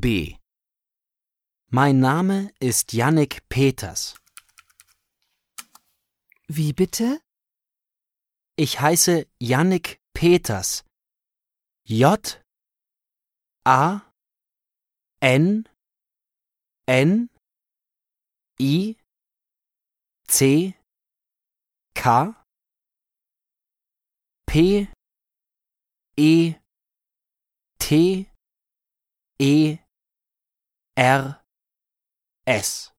B. Mein Name ist Jannik Peters. Wie bitte? Ich heiße Jannik Peters. J A N N I C K P E T E R S